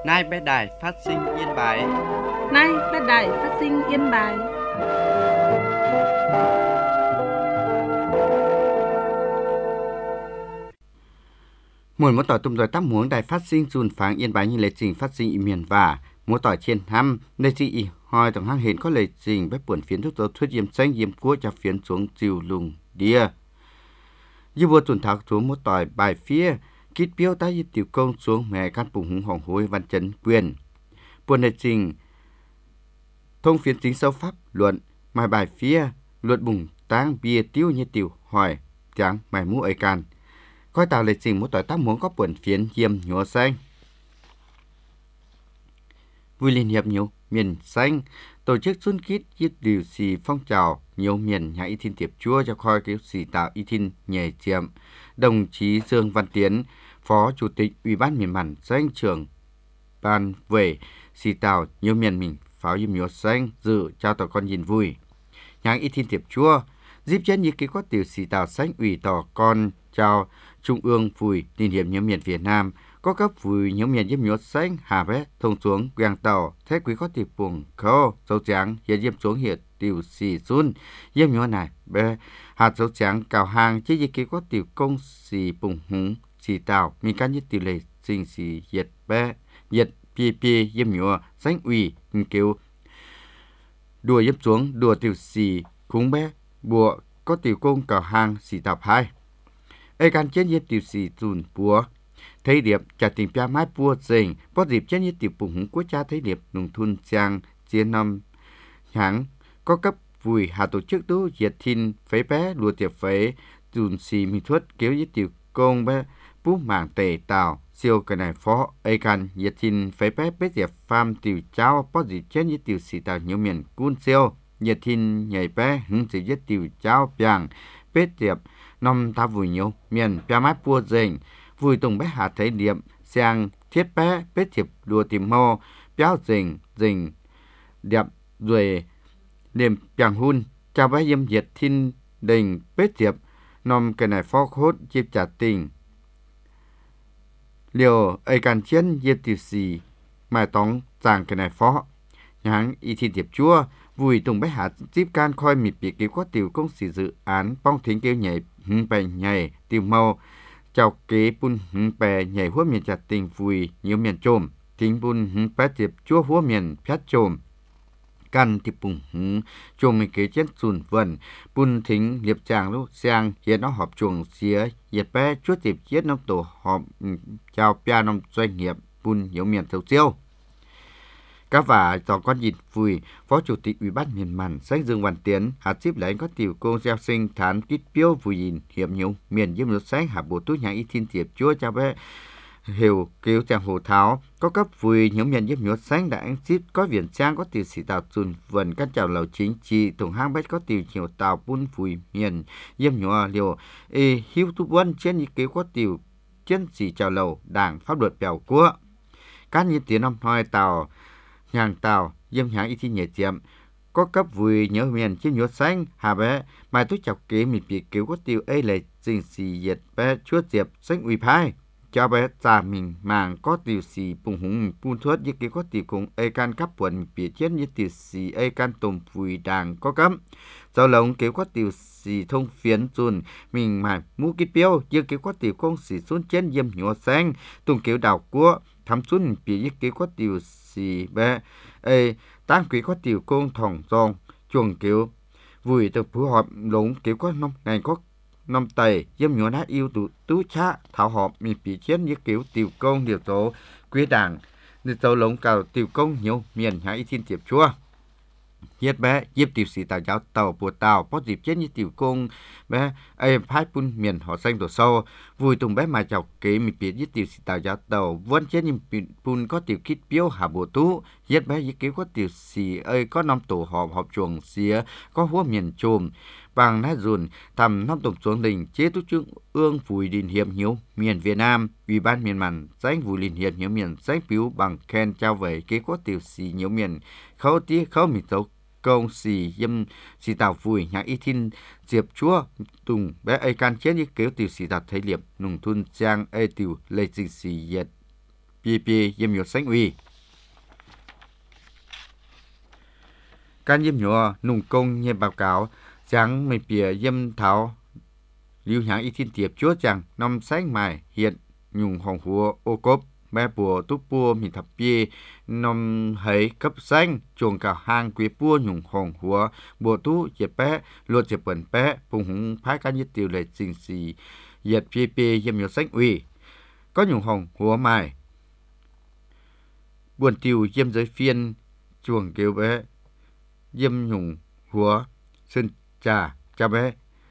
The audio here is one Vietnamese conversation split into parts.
Nay bé đài phát sinh Yên Bái. Nay bé đài phát sinh Yên Bái. Muốn tỏi tung rồi tắt muốn đài phát sinh dùn pháng Yên Bái như lệ trình phát sinh ý miền và muốn tỏi trên thăm nơi chị ý hoi tổng hang hiện có lệ trình bếp buồn phiến thuốc dấu thuyết diêm xanh diêm cua cho phiến xuống chiều lùng đĩa. Như vừa tuần thảo xuống một tỏi bài phía kít biếu tay tiểu công xuống mẹ căn bùng hùng hỏng hối văn chấn quyền. Buồn lệ trình thông phiến chính sâu pháp luận mai bài phía luận bùng táng bia tiêu như tiểu hỏi chẳng mày mũ ấy can. Coi tạo lịch trình một tỏi tác muốn có buồn phiến diêm nhúa xanh. Vui liên hiệp nhiều miền xanh tổ chức xuân kít giết điều xì phong trào nhiều miền nhà y thiên tiệp chúa cho coi kiểu xì tạo y thiên nhẹ chiệm. Đồng chí Dương Văn Tiến, Phó Chủ tịch Ủy ban miền mặn danh trưởng ban về xì tạo nhiều miền mình pháo diêm nhúa xanh dự trao tỏ con nhìn vui. Nhà y thiên tiệp chúa dịp chân như kế có tiểu xì tạo xanh ủy tỏ con chào Trung ương Vui Liên hiệp nhóm miền Việt Nam có cấp Vui nhóm miền diêm nhúa xanh hà vét thông xuống quang tàu thế quý có tiệp buồng khâu dấu trắng hiện diêm xuống hiện tiểu xì xuân diêm nhúa này bé hạt dấu trắng cào hàng chứ như kế có tiểu công xì bùng húng xì tạo mình căn như tiểu lệ sinh xì diệt bé diệt pi diêm nhúa xanh ủy kiểu đùa diêm xuống đùa tiểu xì khúng bé bùa có tiểu công cào hàng xì tạo hai ai can chết như tiểu sĩ dùn búa thấy điệp trả tình pia mái búa dình có dịp chết như tiểu bùng húng của cha thấy điệp nùng thun trang chiến năm hãng có cấp vùi hạ tổ chức tú diệt thiên phế bé lùa tiệp phế dùn xì mi thuất kéo với tiểu công bé bú mảng tề tàu siêu cái này phó ai can diệt thiên phế bé bé diệp pham tiểu cháu có dịp chết như tiểu sĩ tàu nhiều miền cun siêu diệt thiên nhảy bé hứng chỉ giết tiểu cháu piang bé diệp nông ta vui nhiều miền pia mái bua dình vui tùng bé hạ thấy điểm sang thiết bé bé thiệp đùa tìm mô béo dình đẹp rồi điểm piang hun chào bé diêm diệt thiên đình bé thiệp nông cái này phó hốt chip trả tình liều ai can chiến diệt tiểu xì mai tống chàng cái này phó nháng y thiên tiệp chúa vui tùng bé hạ tiếp can coi mịp bị cứu có tiểu công sĩ dự án bong thính kêu nhảy bè nhảy tiểu màu chào kế bun bè nhảy húa miền chặt tình vui nhiều miền trồm thính bun bè tiệp chúa húa miền phét trồm căn thì bùng trồm mình kế chết sùn vần bun thính liệp chàng lúc sang hiện nó họp chuồng xía dẹp bé chúa tiệp chết nông tổ họp chào pia nông doanh nghiệp bun nhiều miền thấu siêu. Các và tỏ con nhìn vui, Phó Chủ tịch Ủy ban miền mặn Sách Dương Văn Tiến, hạt ship lấy có tiểu công gieo sinh thán kít biếu vui nhìn hiểm nhiều miền diêm nước sách hạ bộ túi nhà y thiên tiệp chúa cho bé hiểu kêu chàng hồ tháo có cấp vui nhóm miền diêm nước sách đã anh ship có viền trang có tiểu sĩ tàu dùn vần các chào lầu chính trị tổng hang bách có tiểu nhiều tàu bún vui miền diêm nhỏ liều hiếu tu quân trên như kêu có tiểu trên sĩ chào lầu đảng pháp luật bèo của các như tiếng năm hai tàu nhàng tàu diêm nhãn y thi nhẹ chiếm có cấp vui nhớ miền chiếm nhớ xanh hà bé mai tôi chọc kế mình bị cứu có tiêu ấy lệ dình xì diệt bé chúa diệp xanh uy phai cho bé già mình màng có tiêu xì bùng hùng buôn thuất như kế có tiêu cùng ấy can cấp quần bị chết như tiêu xì ấy can tôm vui đàng có cấm sau lồng kế có tiêu xì thông phiến dùn mình mài mũ kít biếu như kế có tiêu công xì xuống trên diêm nhớ xanh tùng kéo đào cua thắm xuống bị như kế có tiêu xì bé tăng quý có tiểu công thòng giòn chuồng kiểu vui từ phù hợp lũng kiểu có năm ngày có năm tày diêm nhúa nát yêu tú cha thảo họp mình bị chết như kiểu tiểu công điều tố quý đảng nên tàu lũng cào tiểu công nhiều miền hải thiên tiệp chúa giết bé giết tiểu sĩ tàu giáo tàu bùa tàu có dịp chết như tiểu công bé phái bun miền họ xanh tổ sâu vui tùng bé mà chọc kế mình biết giết tiểu sĩ tàu giáo tàu vẫn chết như bun có tiểu kít biếu hạ bộ tú giết bé giết kế có tiểu sĩ có năm tổ họp chuồng xía có húa miền trồm bằng nát dùn thầm năm tổng xuống đình chế tú trung ương Vui Liên hiệp nhiều miền Việt Nam Ủy ban miền mặn danh Vui Liên hiệp nhiều miền danh phiếu bằng khen trao về kế có tiểu sĩ nhiều miền khâu tí khâu mình tấu công xì dâm xì tàu vui nhà y thiên diệp chúa tùng bé ai can chết như kéo tiểu xì tàu thấy liệp nùng thun trang ai tiểu lệ trình xì diệt PP yếm nhọ sáng uy can yếm nhọ nung công như báo cáo chẳng mấy bìa yếm thảo lưu nhãn ý thiên tiệp chúa chẳng năm sáng mai hiện nhung hồng hùa ô cốp bé bùa túp bùa mình thập bia năm hấy cấp xanh chuồng cả hang quý bùa nhung hồng hùa bùa tú dẹp bé luôn dẹp bẩn bé phùng hùng phái cá nhất tiêu lệ trình xì dẹp bia bia yếm nhọ sáng uy có nhung hồng hùa mai buồn tiêu yếm giới phiên chuồng kêu bé yếm nhung hùa sơn trà cha bé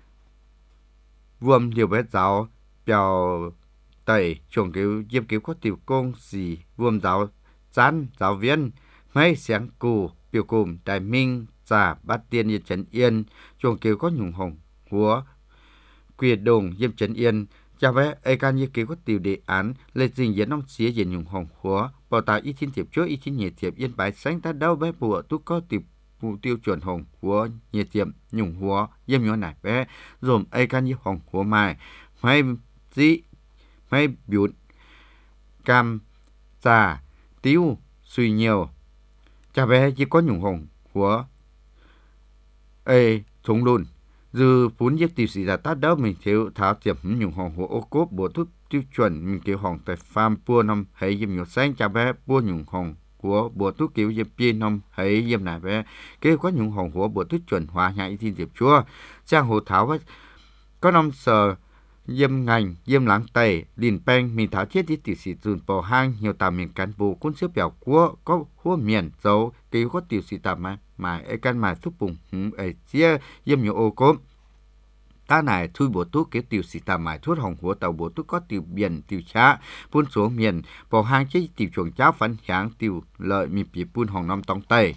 vuông điều bé giáo biểu tẩy chuồng kêu yếm kêu có tiểu công gì vuông giáo chán giáo viên mấy sáng cù biểu cùng đại minh trà bát tiên yếm trấn yên chuồng kêu có nhung hồng hùa quyền đồng yếm trấn yên cha bé ai can như kêu có tiểu đề án lệ trình diễn năm xía diễn nhung hồng hùa bảo tài ý chín tiệp chúa ý chín nhẹ tiệp yên bái sáng ta đâu bé bùa tú có tiệp mục tiêu chuẩn hồng hùa nhẹ tiệp nhung hùa yếm nhỏ nải bé dồn ai can như hồng hùa mai mấy dĩ mấy biểu cam trà tiêu suy nhiều cha bé chỉ có nhung hồng hùa thùng luôn dư phun giết tiêu sĩ là tát đâu mình thiếu tháo tiệp nhung hồng hùa ô cốp bộ thuốc tiêu chuẩn mình kêu hồng tại farm bua năm hay yếm nhọ sáng cha bé bua nhung hồng của bộ thuốc kiểu yếm pin năm hay yếm nải bé kêu có nhung hồng của bộ thuốc chuẩn hòa nhạy thiên tiệp chúa trang hồ tháo có năm sờ yếm ngành yếm láng tây liền beng mình tháo thiết tiêu sĩ dùn bò hang nhiều tạm miền cán bộ quân xếp biểu của có hua miền dấu kêu có tiêu sĩ tạm mà ai can mà thuốc bùng ấy chia yếm nhọ ô cốp ta này thui bộ thuốc kiểu tiêu sĩ tạm mài thuốc hồng của tàu bộ thuốc có tiêu biển tiêu chá phun xuống miền bò hang chế tiêu chuồng cháo phấn sáng tiêu lợi mi bị phun hồng năm tông tây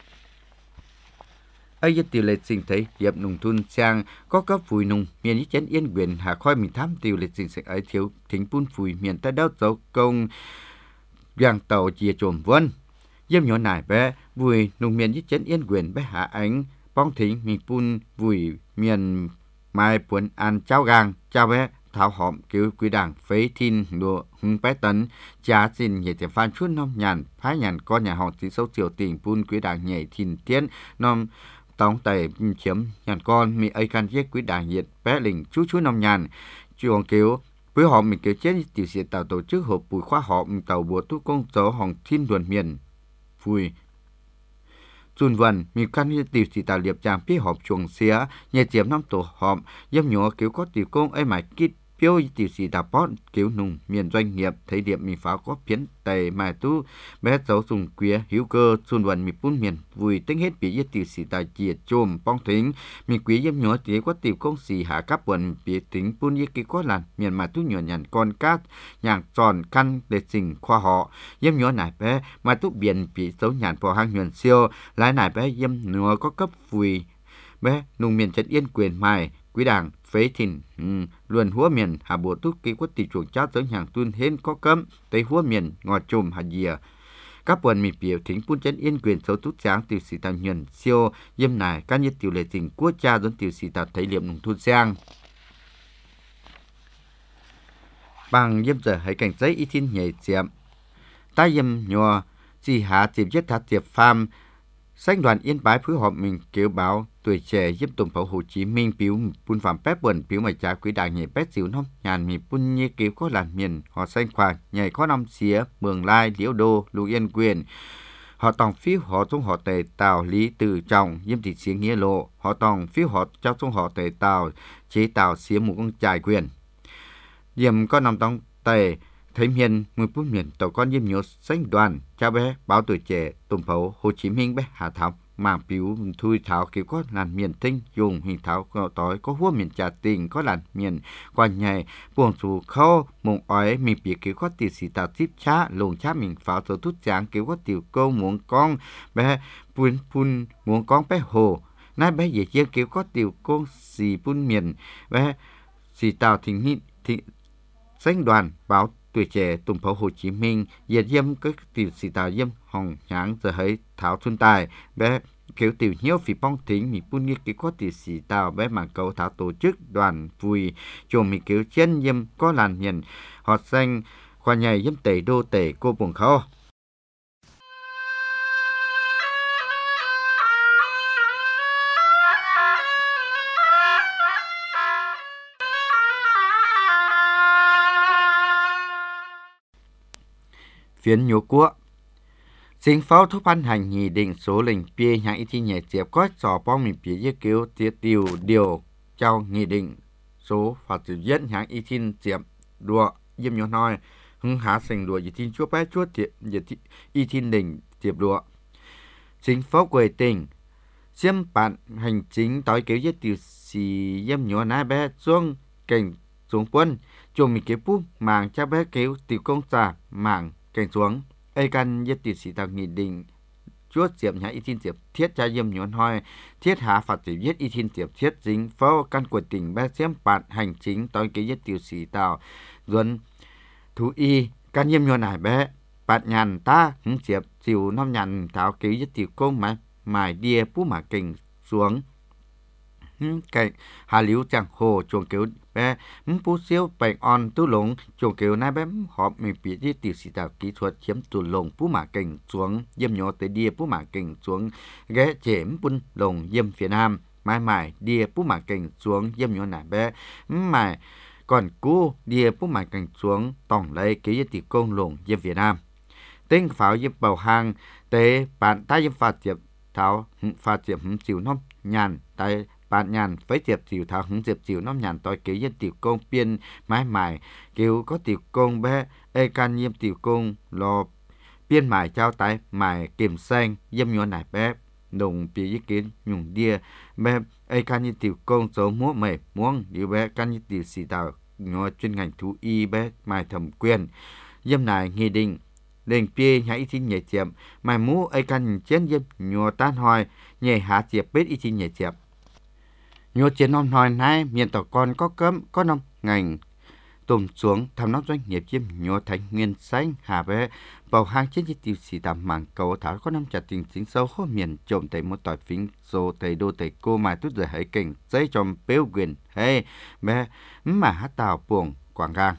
ấy nhất tiêu lệ sinh thấy hiệp nông thôn sang có cấp phùi nông miền chén yên quyền hạ khoi mình thám tiêu lệ sinh ấy thiếu thính phun phùi miền ta đau dấu công vàng tàu chia trộm vân yếm nhỏ nải bé vùi nông miền chén yên quyền bé hạ ánh bong thính mình phun vùi miền mai buồn ăn cháo gang cháo bé thảo hòm cứu quý đảng phế thiên đùa hung bé tấn giá xin nhảy tiền phan chút năm nhàn phái nhàn con nhà họ tí sâu triều tình buôn quý đảng nhảy thìn tiến năm tống tẩy chiếm nhàn con mi ấy can giết quý đảng nhiệt bé lình chú năm nhàn chuồng cứu với họ mình cứu chết tiểu sĩ tạo tổ chức hộp bùi khoa họ tàu bùa tu công số hồng thiên đồn miền vui Xuân vầnมีการที่ติวสีตาเลียบจางพี่หอบช่วงเสียเนี่ยเจียมน้ำตัวหอมย่ำหยัวเกี่ยวก็ติวกงไอ้หมายกิดเปี้ยวติวสีตาป้อนเกี่ยวนุ่งเมียนdoanh nghiệp thấy điểmมีpháo có phiến tày mài tu bé cháu dùng quía hữu cơ xuân vầnมีปุ้นเมียนvui tính hết bị tiวสีตาเจียดโจมป้องทิ้งมีquíaย่ำหยัวเจียก็ติวกงสีหากับวันปีทิ้งปุ้นยี่กี่ก็หลานเมียนมาtuหยวนหยันก่อนกัดอย่างจอนคันเด็ดสิ่งkhoa họย่ำหยัวไหนbéมาtuเบียนปีเสาหยันพอหางหยวนเซียวหลายไหนbéย่ำหยัวcó cấp vui bé nông miền trấn yên quyền mai quý đảng phế thìn luồn húa miền hà bộ túc ký quốc tỷ chuồng cháo tới hàng tuôn hên có cấm tới húa miền ngọt trùm hà dìa các buồn mì biểu thính buôn trấn yên quyền số tút sáng tiểu sĩ tàu nhuần siêu yếm nải các nhất tiểu lệ tình quốc cha dẫn tiểu sĩ tàu thấy liệm nông thôn sang bằng yếm giờ hãy cảnh giấy y thiên nhảy chiếm ta yếm nhòa chỉ hạ tiệp giết thắt tiệp farm Sách đoàn Yên Bái phối hợp mình kêu báo tuổi trẻ giúp tổng thống Hồ Chí Minh biểu buôn phạm phép buồn biểu mà trả quý đảng nhảy bét xíu năm nhàn mì buôn như kêu có làn miền họ xanh khoa nhảy có năm xía Mường Lai Liễu Đô Lục Yên Quyền họ tòng phiếu họ trong họ tề tàu Lý Từ Trọng Diêm Thị Xía Nghĩa Lộ họ tòng phiếu họ cho trong họ tề tàu chế tàu xía một con trải quyền Diệm có năm tòng tề thấy miền mười bốn miền tàu con diêm nhớ xanh đoàn cha bé báo tuổi trẻ tổng thống Hồ Chí Minh bé hạ thảo màng biểu thui thảo kiểu có làn miền tinh dùng hình thảo có tối có húa miền trà tình có làn miền qua nhảy buồn dù khâu mộng ói mình bị kiểu có tiểu sĩ tàu tiếp cha lồng cha mình pháo số tút tráng kiểu có tiểu câu muốn con bé phun phun muốn con bé hồ nay bé dễ chia kiểu có tiểu con xì phun miền bé xì tàu thình xanh đoàn báo tuổi trẻ tổng thống Hồ Chí Minh diệt diêm các tiểu sĩ tàu diêm hồng nháng giờ thấy thảo xuân tài bé kiểu tiểu nhiêu phỉ bong tính mình buôn như cái có tiểu sĩ tàu bé mà cầu thảo tổ chức đoàn vui chùa mình kiểu trên diêm có làn miền họ xanh khoa nhảy dâm tẩy đô tẩy cô buồn khó. Phiến nhố quốc chính phủ thúc ban hành nghị định số lệnh bia hạng y nhẹ chẹp có trò bom mình bia yêu cầu tiết điều cho nghị định số phát triển dẫn hạng y chẹp đùa yếm nhó nói hứng há sinh đùa y chúa bé chúa tiệp y đỉnh tiệp đùa chính phủ quầy tỉnh xiêm bản hành chính tối kéo yết tiêu xì yếm nhó nái bé xuống cảnh xuống quân chùa mình kéo bút màng cha bé kéo tiêu công trả màng cảnh xuống ai căn yết tiêu xì tàu nghị định chúa tiệp hạng y tiệp thiết cha yếm nhó nói thiết hạ phát triển yết y tiệp thiết chính phủ căn quầy tỉnh bé xiêm bản hành chính tối kéo yết tiêu xì tàu duẩn thú y căn yếm nhó nái bé bạn nhàn ta hứng tiệp chịu năm nhàn tháo kéo yết tiêu công mài đia bú mà kình xuống cảnh hà liu chẳng hồ chuồng kéo bé bú siêu bệnh on tu lồng chuồng kéo nai bé họp mình bị đi tiểu sĩ tạo kỹ thuật chiếm tu lồng bú mà kình xuống yếm nhỏ tới đia bú mà kình xuống ghé chém bún lồng yếm phía nam mài đia bú mà kình xuống yếm nhỏ nai bé mài còn cú đia bú mà kình xuống tổng lấy kỹ tiểu công lồng yếm phía nam tinh pháo yếm bầu hang tế bạn ta yếm phạt tiệp tháo pha tiệp chịu năm nhàn tại bạn nhàn với tiệp chịu tháo tiệp chịu năm nhàn tôi kêu dân tiểu công biên mãi kêu có tiểu công bé ê can nhiêm tiểu công lo biên mãi trao tại mãi kiểm xanh dâm nhỏ nải bé đồng bị ý kiến nhung đia bé ê can nhiêm tiểu công số múa mày muông điều bé can nhiêm tiểu sĩ tạo nhỏ chuyên ngành thú y bé mãi thẩm quyền dâm này nghị định đền bia hãy xin nhẹ chậm mà mũ ai căn chén dâm nhua tan hoài nhẹ hạ chẹp bết y xin nhẹ chậm nhua chén non hoài nay miền tàu con có cấm có nông ngành tùm xuống thăm nóc doanh nghiệp chiếm nhua thành nguyên xanh hà bé bầu hang trên tiêu xì tạm mảng cầu thảo có năm chặt tình chính sâu hô miền trộm tại một tỏi phính số tại đô tại cô mà tốt giờ hãy cảnh dây trong béo quyền hay bé mà hát tàu buồng quảng gang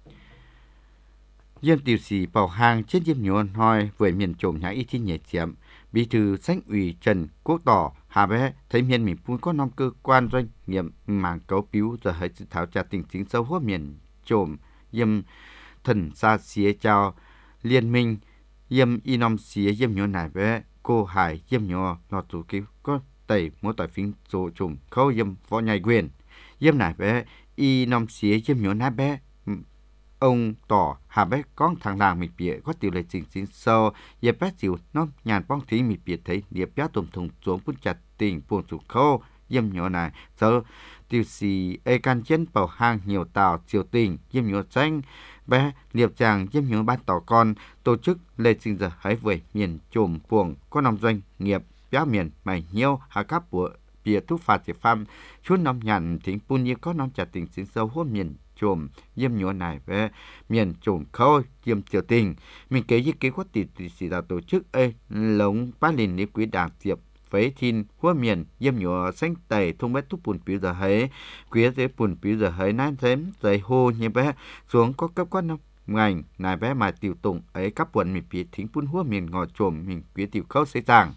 dân tiểu sĩ bảo hàng trên diêm nhuận hỏi với miền trộm nhà y thi nhẹ chậm bí thư Sánh ủy Trần Quốc Tỏ hà bé thấy miền mình phun có năm cơ quan doanh nghiệp mảng cấu biếu giờ hãy thảo trả tình chính sâu hốt miền trộm yêm thần xa xía chào liên minh yêm y năm xía yêm nhuận này bé cô hải yêm nhuận lọt tủ cứu có tẩy mỗi tỏi phím số trộm khâu yêm võ nhai quyền yêm này bé y năm xía yêm nhuận này bé ông tỏ hà bé con thằng làng mịch bịa có tiểu lệ chính sâu dẹp bé chịu nó nhàn bong thí mịch bịa thấy điệp bé tùm thùng xuống bút chặt tình buồn sụt khâu dâm nhỏ này giờ tiểu sĩ ê can chân bảo hang nhiều tàu chiều tình dâm nhỏ xanh bé liệp chàng dâm nhỏ ban tỏ con tổ chức lệ sinh giờ hãy về miền trùm buồng có nông doanh nghiệp bé miền mày nhiêu hà các bộ bịa thuốc phạt chế pham chút nông nhàn thính bún như có nông chặt tình chính sâu hôn miền trùm yếm nhua này về miền trùm khâu yếm triều tình mình kể với kế hoạch tỷ sĩ đạo tổ chức lống ba lìn ní quý đảng tiệp với thiên hoa miền yếm nhua xanh tẩy thông bé thuốc bùn piu giờ hấy quý dưới bùn piu giờ hấy nán thêm dày hô như bé xuống có cấp quan năm ngành này bé mà tiểu tụng ấy các quận mình bị thính bùn hoa miền ngò trùm mình quý tiểu khâu xây giảng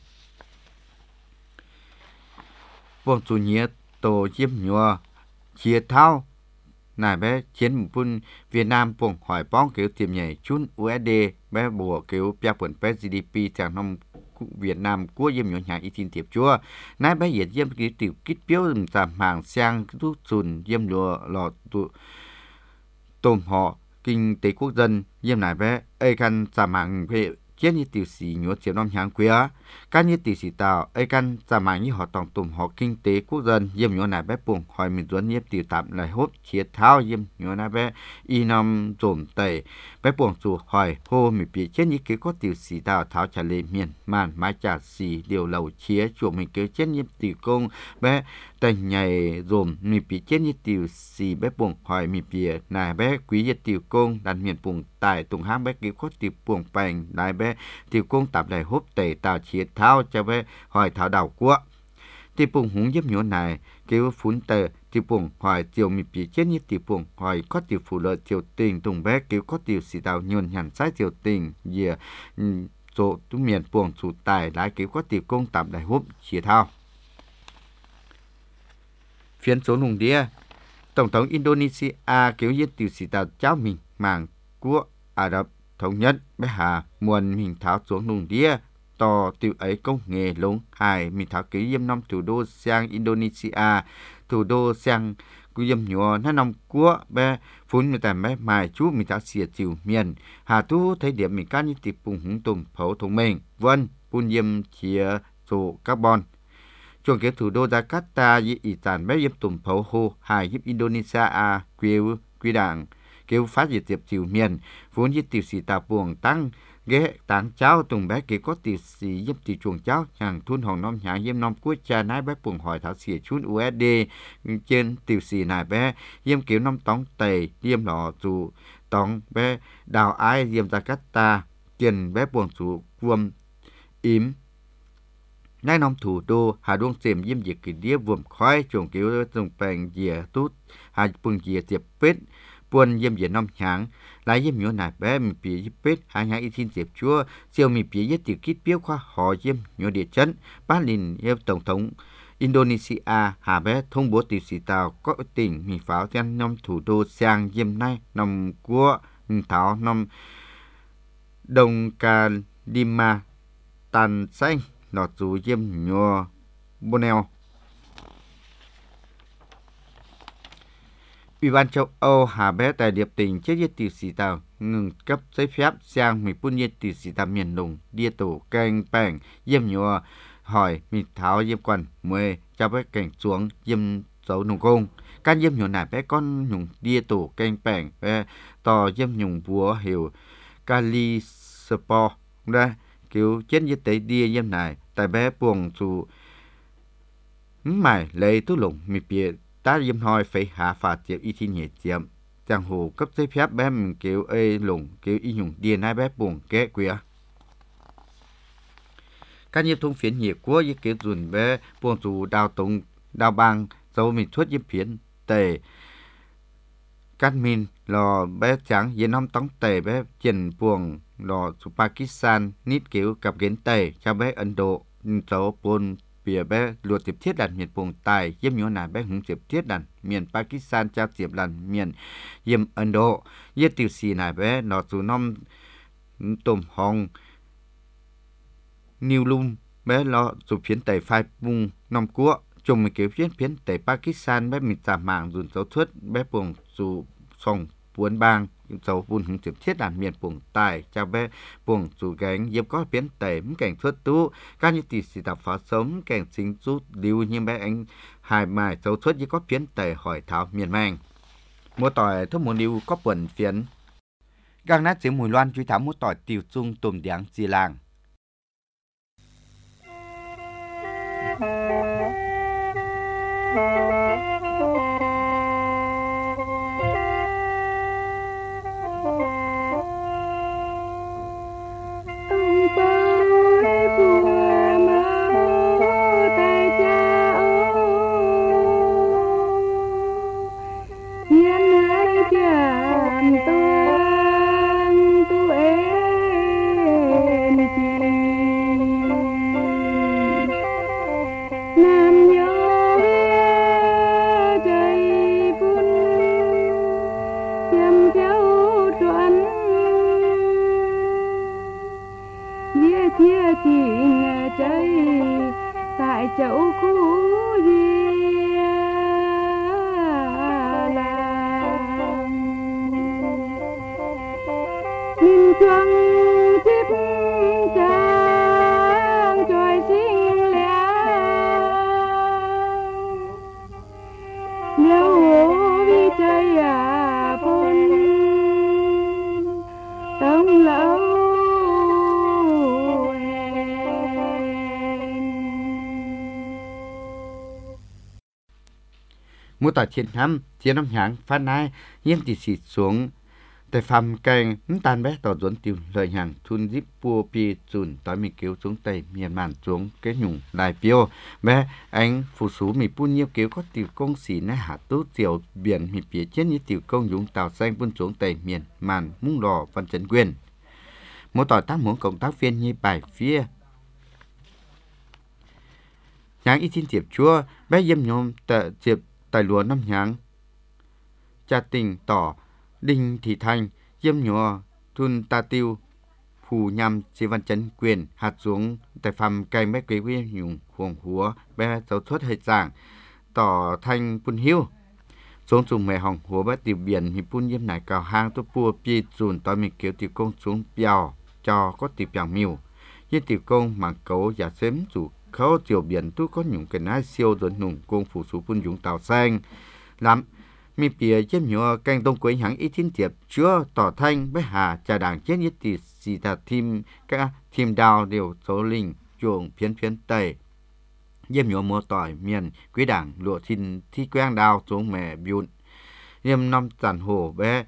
vòng chủ nghĩa tổ yếm nhua chia thao này bé chiến bún Việt Nam buông hỏi bóng kiểu tiềm nhảy chun USD bé bùa kiểu bia bẩn bé GDP chẳng năm Việt Nam của yếm nhỏ nhà y tin tiệp chua này bé hiện yếm kiểu tiểu kít biếu giảm hàng sang rút sùn yếm lùa lọ tôm họ kinh tế quốc dân yếm này bé ai căn giảm hàng về chiến như tiểu sĩ nhúa chiếm năm hàng quý á các như tiểu sĩ tàu ai căn giảm hàng như họ tổng tùm họ kinh tế quốc dân yếm nhúa này bé buông hỏi mình duẩn yếm tiểu tạm lại hốt chia thao yếm nhúa này bé y năm trộm tẩy bé buông chủ hỏi hô mình bị chiến như kế có tiểu sĩ tàu tháo trả lời miền màn mái trả xì điều lầu chia chuộng mình kế chiến như tiểu công bé tình nhảy dồn mình bị chiến như tiểu sĩ bé buông hỏi mình bị này bé quý như tiểu công đàn miền buông tại tùng hang bé kế có tiểu buông bành đại bé tiểu công tạm lại hốt tẩy tàu chia thao cho bé hỏi thảo đảo quốc ที่ปุ่งหุงเย็บหยวนนายเกี่ยวฝุ่นเตอที่ปุ่งหอยเจียวมีปีเช่นนี้ที่ปุ่งหอยก็ติวฟูเลเจียวติงตุงแบกเกี่ยวก็ติวสีดาวยนหันซ้ายเจียวติงเหยื่อโจตุ้มเมียนป่วงสูตายหลายเกี่ยวก็ติวกงต่ำได้ฮุบเฉียเท้าเฟียนโซนุงเดียtổng thống Indonesia kiểu giết tiểu sĩ tàu cháu mình màng của Ả Rập Thống Nhất bé hà muôn mình tháo xuống nùng đĩa tò tiểu ấy công nghệ lống hài mình tháo ký yếm năm thủ đô sang Indonesia thủ đô sang cú yếm nhỏ nó nằm của bé phun mình tại bé mài chú mình tháo xìa chiều miền hà tu thấy điểm mình cá như tiệp bùng húng tùng phẫu thông minh vân phun yếm chia số carbonช่วงเกี่ยวthủ đô Jakarta ยิอีสานแม่ยิบตุ่มเผาโฮหายยิบอินโดนีเซียเกียวกีด่างเกี่ยวฟ้ายิบเจียบจิวเมียนฝนยิบติวสีตาปวงตั้งเกะต่างเจ้าตุ่มแบกเกี่ยวก็ติวสียิบติวช่วงเจ้าอย่างทุนของน้อมหาเยี่ยมน้อมกุ้ยจานายแบกปวงหอยเท้าเสียชุน USD เจนติวสีนายแบกเยี่ยมเกี่ยวน้อมต้องเตยเยี่ยมหล่อจูต้องแบกดาวไอเยี่ยมJakartaเจนแบกปวงจูรวมอิ่มนายน้อมthủ đô hà đuông xem diêm diệt kỳ đĩa vuông khói chuồng kiểu trồng bèn dìa tút hà bưng dìa tiệp pết buồn diêm dìa năm tháng lại diêm nhổ nải bé mi pía diệp pết hà nhang y thiên tiệp chúa siêu mi pía diệp tiệp kít biếu khoa họ diêm nhổ địa chấn bát lìn yêu tổng thống Indonesia hà bé thông bố tiệp sĩ tàu có tỉnh mi pháo trên năm thủ đô sang diêm nay năm của thảo năm đồng Kalima Tan xanh nó chú diêm nhô Borneo. Ủy ban châu Âu hạ bé tại điệp tình chết giết tiểu sĩ tàu ngừng cấp giấy phép sang mỹ phun nhiệt tiểu sĩ tàu miền Đông địa tổ canh bảng diêm nhô hỏi mỹ tháo diêm quần mười cho bé cảnh xuống diêm dấu nông công can diêm nhô nải bé con nhung địa tổ canh bảng bé tò diêm nhung búa hiểu Kalispor ra kiểu chết giết tế địa diêm này tại bé buồng chủ mày lấy tú lủng mi bịa ta diêm hoi phải hạ phạt tiệp y thiên nhẹ tiệm chẳng hồ cấp giấy phép bé mình kiểu ê lủng kiểu y nhung điền hai bé buồng kẽ queer các nhiếp thông phiến nhiệt của với kiểu dùn bé buồng chủ đào tùng đào bang dấu mình thuất nhiếp phiến tề cát min lò bé trắng yên năm tống tề bé chền buồng lò su Pakistan nít kiểu cặp kiến tề cho bé Ấn Độ dấu buồn bìa bé luật tiệp thiết đàn miền buồng tài diêm nhớ nà bé hứng tiệp thiết đàn miền Pakistan trao tiệp đàn miền diêm Ấn Độ yết tiểu xì nà bé lò su năm tôm hong New Lum bé lò su phiến tề phai bung năm cua chồng mình kiểu phiến tề Pakistan bé mình giảm mạng dùn dấu thuất bé buồng su song buôn bang dấu buôn hứng tiệp thiết đàn miền buồng tài cho bé buồng chủ gánh diệp có phiến tề mức cảnh thuất tú các như tỷ sĩ tập phá sống cảnh sinh rút lưu như bé anh hài mài dấu thuất như có phiến tề hỏi thảo miền mang mua tỏi thuốc mùa lưu có quần phiến gang nát tiếng mùi loan truy thảo mua tỏi tiều chung tùm điáng xì làng tại chỗ cũ gì làng nhìn trăng tiếp trang trời xinh lẻ nếu vì trời buồn tông lâu mua tỏi chiến năm hạng phát nai hiếm tỷ xịt xuống แต่ฟำแกงตันแบต่อสวนติวเลยอย่างทุนยิบปัวปีจุนต่อยมีเกียวสงไตเมียนมันสวงเกหยุ่งลายเปียวแม้อังphụสูมีปุ้นเยียวเกียวก็ติวกงสีในหาตู้เจียวเบียนมีเปียเช่นนี้ติวกงยุงเต่าแซงปุ้นสวงไตเมียนมันมุ่งรอฟันจันเกวียนmột tỏi tác muốn cộng tác viên như bài phía nháng ít xin tiệp chúa bé dâm nhôm tợ tiệp tài lúa năm nháng cha tình tỏ đinh thị thanh dâm nhỏ thun ta tiêu phù nhằm chỉ văn chấn quyền hạt xuống tại phàm cây bé kế quy nhung huồng húa bé dấu thuất hệ giảng tỏ thanh pun hiu xuống dùng mẹ hồng húa bé tiểu biển thì pun dâm nải cào hang tôi pua pi dùn tỏi mình kéo tiểu công xuống piao cho có tiểu piang miu với tiểu công mảng cấu giả xém chủ khâu tiểu biển tôi có những cái nái siêu rồi nùng công phủ số pun dùng tàu xanh lắm mi bìa chém nhỏ canh đông quấy hãng ít thiên tiệp chúa tỏ thanh bé hà trà đảng chết nhất tỷ xì ta thêm các thêm đào đều số linh chuồng phiến tây dêm nhỏ mua tỏi miền quý đảng lụa thiên thi quang đào xuống mẹ biun dêm năm tàn hồ bé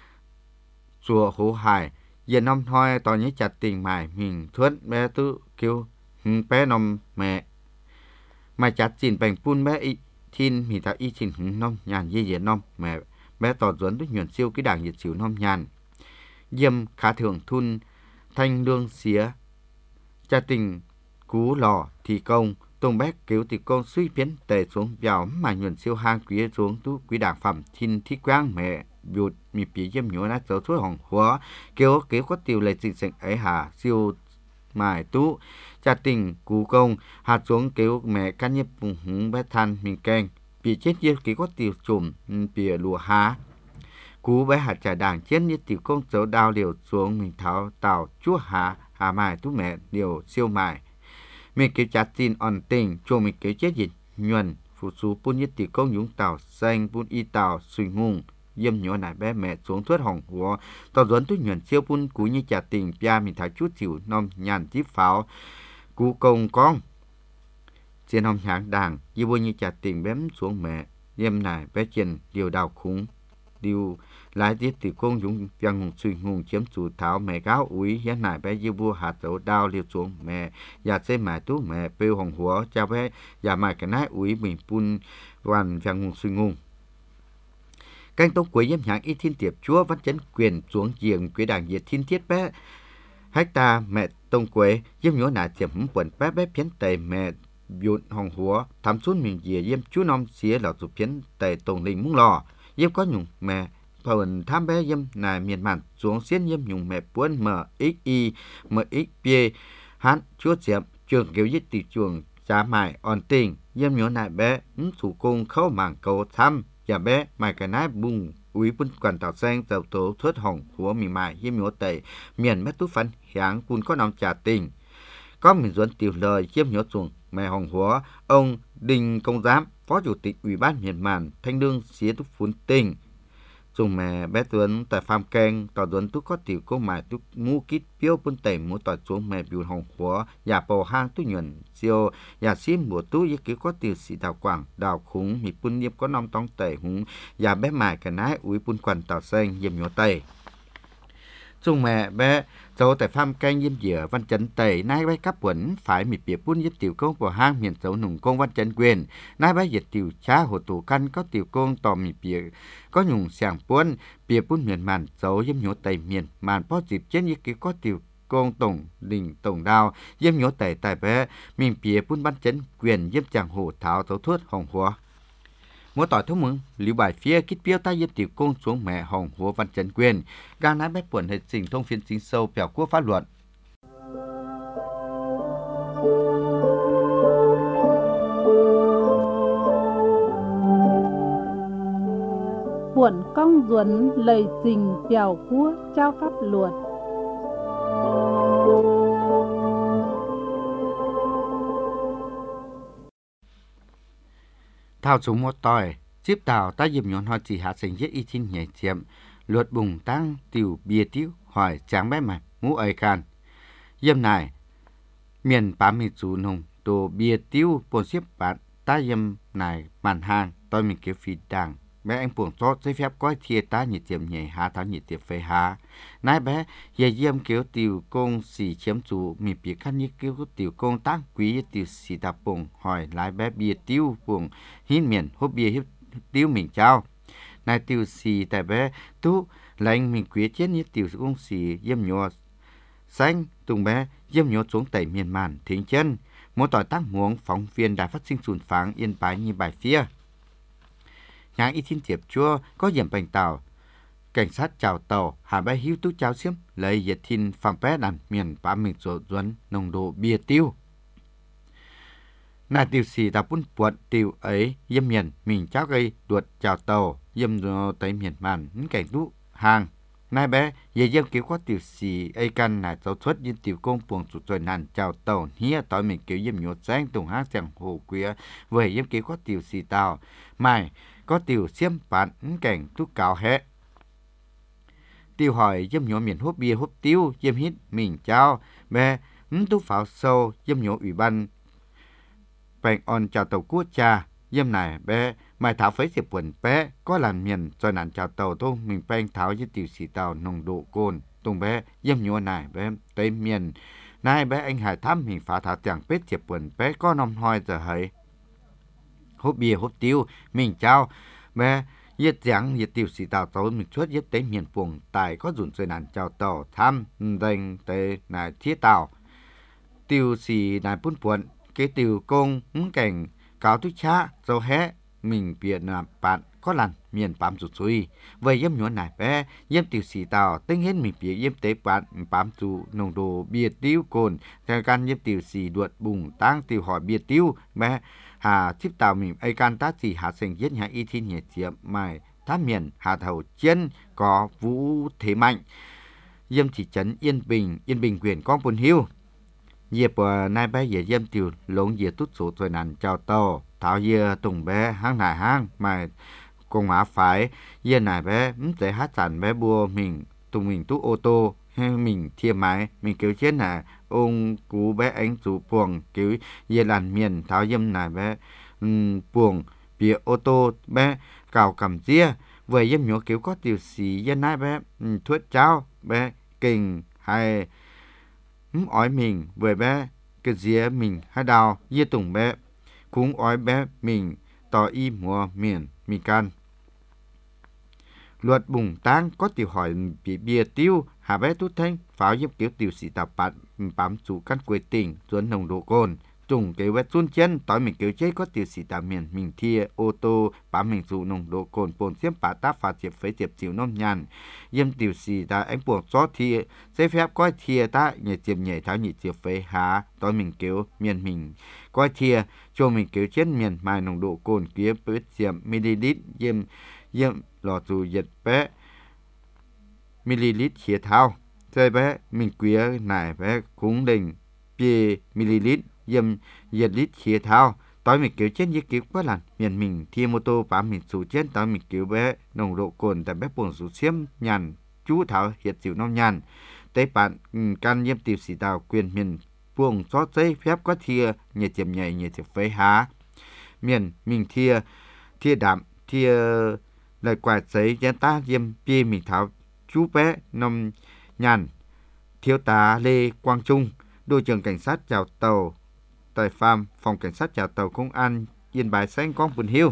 chùa hồ hải giờ năm thôi tỏi nhớ chặt tình mài mình thuất bé tự kêu bé năm mẹ mà chặt chín bành pun bé thiên mình ta y chín năm nhàn dễ năm mẹ bé tỏ dẫn đối nhuận siêu cái đảng nhiệt xỉu năm nhàn dêm khá thưởng thun thanh lương xía cha tình cú lò thì công tông bé cứu thì công suy biến tề xuống vào mà nhuận siêu hang quý xuống tú quý đảng phẩm thiên thi quang mẹ bụt mi bị dêm nhổ nát dấu thuốc hỏng hóa kéo có tiêu lệ dịch sệnh ấy hà siêu mài tú cha tình cú công hạt xuống kéo mẹ cá nhếp bùng húng bé than mình keng bị chết dêm kéo có tiêu chùm bìa lùa há cú bé hạt trà đảng chết như tiểu công dấu đao liều xuống mình tháo tàu chúa hà mài tú mẹ điều siêu mài mình kéo chặt tin on tình cho mình kéo chết dịch nhuần phụ số pun như tiểu công dũng tàu xanh pun y tàu suy ngung dâm nhỏ nải bé mẹ xuống thuốc hỏng của tao dẫn tôi nhuận siêu pun cú như chặt tình pia mình tháo chút chịu nom nhàn tiếp pháo cú công con trên hồng nhãn đàng như như chặt tình bém xuống mẹ dâm nải bé trên điều đào khủng điều lái tiếp tiểu công dũng vang hùng suy ngung chiếm chủ tháo mẹ cáo úi hiện nải bé như vua hạt dấu đao liều xuống mẹ nhà xe mẹ tú mẹ bêu hồng húa cha bé nhà mẹ cái nái úi mình pun hoàn vang hùng suy ngung canh tông quấy dâm nhãn ít thiên tiệp chúa văn chấn quyền xuống giềng quế đảng diệt thiên thiết bé hecta mẹ tông quế dâm nhỏ nà tiệm quần bé bé phiến tề mẹ bụt hồng húa thắm xuống mình dìa dâm chú nom xía lọ tụ phiến tề tông linh muốn lò dâm có nhung mẹ phần tham bé dâm nà miền màn xuống xiên dâm nhung mẹ buôn mxi mxp hát chúa diệm trường kiểu dứt từ chuồng giá mài on tình dâm nhỏ nà bé thủ công khâu mảng cầu thăm và bé mài cái nái bung úi bún quản tàu xanh tàu tố thuất hồng của mình mài hiếm nhổ tẩy miền mét tú phấn háng cun có nòng trà tình có mình dẫn tiểu lời chiếm nhổ chuồng mẹ hồng húa ông Đinh Công Giám phó chủ tịch ủy ban miền màn thanh lương xía tú phun tình dùng mẹ bé tuấn tại farm keng tàu tuấn tú có tiểu cô mài tú ngu kít phiếu bún tẩy mua tỏi xuống mẹ biểu hồng húa nhà bò hang tú nhuận siêu nhà xiêm bùa tú với kiểu có tiểu sĩ đào quảng đào khủng mi bún nhiếp có nom tông tẩy húng nhà bé mài cái nái úi bún quần tàu xanh diêm nhỏ tẩy dùng mẹ bé dấu tại farm keng diêm dừa văn chấn tẩy nái bé cắp quẩn phải mi bìa bún với tiểu công bò hang miền dấu nùng công văn chấn quyền nái bé diệt tiểu cha hồ tủ căn có tiểu công tò mi bìa có nhung sàng buôn bìa bún miền màn dấu diêm nhỏ tẩy miền màn phó dịp trên như kiểu có tiểu công tổng đình tổng đào diêm nhỏ tẩy tại bé mình bìa bún văn chấn quyền diêm chàng hồ tháo dấu thuốc hồng húa mỗi tỏi thông mừng liu bài phía kít piêu tay diêm tiểu công xuống mẹ hồng húa văn chấn quyền gang nái bé buồn hệ trình thông phiên chính sâu bèo quốc pháp luận buồn công duẩn lời trình bèo quốc trao pháp luật thao chúng một tỏi chip tàu ta dìm nhọn họ chỉ hạ sinh giết y chín nhảy chiếm luật bùng tăng tiểu bia tiêu hỏi tráng bé mặt ngũ ấy can dìm này miền bám mi chú nông đồ bia tiêu bồn xếp bạn ta dìm này màn hàng tôi mình kêu phi đảng bé anh buồn chót giấy phép coi thiê ta nhiệt tiệm nhảy há tháo nhiệt tiệm phê há nãy bé giờ diêm kiểu tiểu công xì chiếm chủ mì bị khăn như kiểu tiểu công tác quý tiểu xì đạp bùng hỏi lái bé bia tiêu bùng hít miền hút bia hít tiêu mình trao nãy tiểu xì tại bé tú lạnh mình quý chết như tiểu công xì diêm nhỏ xanh tùng bé diêm nhỏ xuống tẩy miền màn thính chân muốn tỏi tác muống phóng viên đài phát sinh sùn pháng yên bái như bài phía nhãn y thiên tiệp chua có điểm bành tàu cảnh sát chào tàu hà bé hiếu tú chào xiêm lấy nhiệt thiên phạm bé đàn miền bá mình rồi duấn nồng độ bia tiêu nà tiêu xì ta bún buồn tiêu ấy diêm miền mình cháu gây đuột chào tàu diêm rồi tới miền màn những cảnh tú hàng nai bé giờ diêm kiểu có tiêu xì ấy căn nà cháu xuất những tiêu công buồn sụt rồi nàn chào tàu hía tỏi mình kiểu diêm nhột sáng tùng hát chẳng hồ quía về diêm kiểu có tiêu xì tàu mai có tiểu xiêm bản cảnh tú cào hẹ tiêu hỏi dâm nhỏ miền hút bia hút tiêu dâm hít mình chào bé tú pháo sâu dâm nhỏ ủy ban bèn on chào tàu quốc cha dâm này bé mai thảo phấy xịp quần bé có làm miền cho nạn chào tàu thôi mình bèn thảo với tiểu xì tàu nồng độ cồn tung bé dâm nhỏ này bé tới miền nay bé anh hải thăm mình phá thảo tiếng pết xịp quần bé có nòng hoi giờ hỡi hút bia hút tiêu mình chào bé giết giảng giết tiêu xì tàu tàu mình xuất giết tới miền buồng tài có dùn chơi nạn chào tàu thăm đành tới này thiết tàu tiêu xì này bún buồn cái tiêu công cảnh cáo túi cha dâu hé mình biệt là bạn có lần miền bám rụt suy về yếm nhuận này bé yếm tiêu xì tàu tính hết mình biệt yếm tế bạn bám trụ nồng độ bia tiêu cồn theo can yếm tiêu xì đuột bùng tăng tiêu hỏi bia tiêu bé hà tiếp tàu mình ai can tá gì hà sinh giết nhà y thiên nhẹ chiếm mài tháp miền hà thầu chân có vũ thế mạnh yếm thị trấn yên bình quyền con bồn hiu dịp nay bé về yếm tiêu lộn về tút số rồi nàn chào tàu thảo dưa tùng bé hang nải hang mà con má phải dưa nải bé sẽ hát sẵn bé bua mình tùng mình tú ô tô hay mình thiê máy mình kiểu chết là ông cú bé anh chủ buồng kiểu dưa làn miền thảo dâm nải bé buồng bìa ô tô bé cào cầm dưa về dâm nhỏ kiểu có tiểu xì dưa nải bé thuết cháo bé kinh hay ói mình về bé cái dĩa mình hay đào dưa tùng bé cũng ói bé mình tỏ y mùa miền mình can luật bùng tang có tiểu hỏi bị bia tiêu hà bé tút thanh pháo giúp kiểu tiểu sĩ tập bạn bám chủ căn quê tỉnh dẫn nồng độ cồn trùng kế vết xuân chân tỏi mình kiểu chế có tiểu sĩ tập miền mình thia ô tô bám mình chủ nồng độ cồn bồn xiêm bả tác phá diệp phế diệp chịu nông nhàn yếm tiểu sĩ ta anh buộc gió thia giấy phép coi thia ta nhảy diệp nhảy tháo nhị diệp phế há tỏi mình kiểu miền mình coi thia cho mình kiểu chết miền mai nồng độ cồn kia với diệp ml yếm lò dù dịch bé ml chia thao chơi bé mình quía này bé cũng đình bia ml yếm dịch lít chia thao tối mình kiểu chết như kiểu quá lần miền mình thi mô tô bám mình số chết tối mình kiểu bé nồng độ cồn tại bé buồn số xiêm nhàn chú thảo hiệt chịu nông nhàn tế bạn can yếm tiêu sĩ tàu quyền miền buông xót giấy phép có thia nhẹ tiệm nhảy nhẹ tiệm phế há miền mình thia đạm thia lời quạt giấy dân ta diêm bia mình tháo chú bé nông nhàn thiếu tá Lê Quang Trung đội trưởng cảnh sát chào tàu tại farm phòng cảnh sát chào tàu công an Yên Bái Xanh con Bùn Hiêu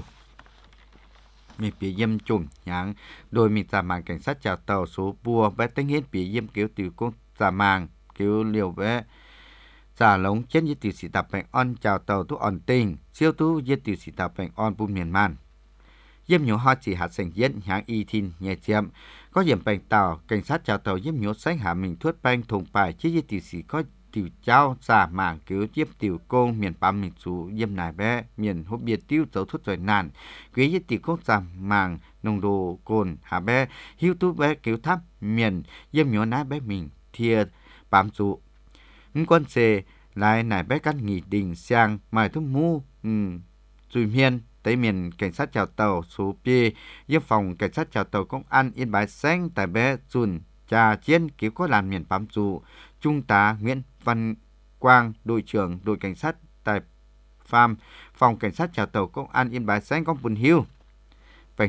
mình bị diêm chủng nhãn đôi mình giả màng cảnh sát chào tàu số bùa bé tính hết bị diêm kiểu từ con giả màng kiểu liều bé giả lống chết với tiểu sĩ tập bệnh on chào tàu tú on tình siêu tú với tiểu sĩ tập bệnh on bùn miền man diêm nhổ họ chỉ hạt sinh diễn hãng y thiên nhẹ chiếm có diệm bệnh tàu cảnh sát chào tàu diêm nhổ sáng hạ mình thuất banh thùng bài chứ với tiểu sĩ có tiểu trao giả màng cứu tiếp tiểu công miền bám mình chủ diêm nải bé miền hộp biệt tiêu dấu thuất rồi nàn quý với tiểu công giả màng nồng độ cồn hạ bé hiếu tú bé cứu thắp miền diêm nhổ nái bé mình thia bám chủ quân xe lại nải bé cắt nghỉ đình sang mài thuốc mu dùi miền tới miền cảnh sát chào tàu số P giúp phòng cảnh sát chào tàu công an Yên Bái Xanh tại bé Dùn trà chiến cứu có làm miền bám trụ trung tá Nguyễn Văn Quang đội trưởng đội cảnh sát tại farm phòng cảnh sát chào tàu công an Yên Bái Xanh con Bùn Hiêu cảnh sát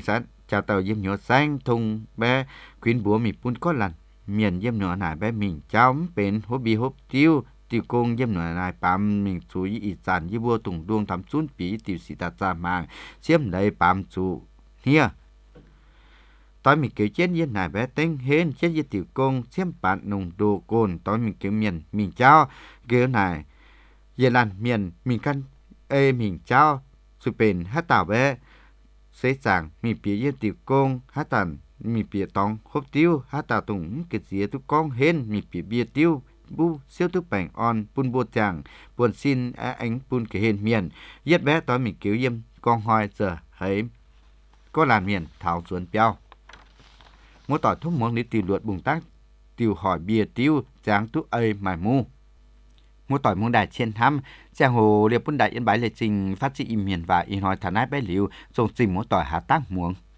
chào tàu diêm nhỏ sang thùng bé khuyến búa mì bún có lần miền diêm nhỏ nải bé mình cháuเป็นhốp bì hốp tiêu tiêu công diêm nhỏ nải pam mình chú ýอีสานยี่บัวตุงดวงทำซุนปีติวสีตาจามางเชื่อมได้ปามจูเนี่ยตอนมีเกี่ยวเช่นยี่นายbéเต็งเห็นเช่นยี่tiêu côngเชื่อมปานนงดูโกนตอนมีเกี่ยวเมียนmìnhเจ้าเกี่ยวนายยี่ลันเมียนmìnhกันmìnhเจ้าสุเป็นฮัตตาแวเสจางมีเปียเยี่tiêu côngฮัตตันมีเปียตองฮบติ้วฮัตตาตุงเกิดเสียทุกกองเห็นมีเปียเบียติ้วbu siêu thức bảnh on pun bua chàng buồn xin ánh pun kể hiền miền yết bé tối mình cứu yếm con hoi giờ thấy có làn miền thảo ruột béo mỗi tỏi thuốc muốn để tiêu luật bùng tác tiêu hỏi bia tiêu tráng thuốc ơi mài mu mỗi tỏi muốn đại trên thăm giang hồ liệp pun đại yên bái lệ trình phát trị im miền và in hỏi thản ái bé liu dùng trình mỗi tỏi hạ tác muống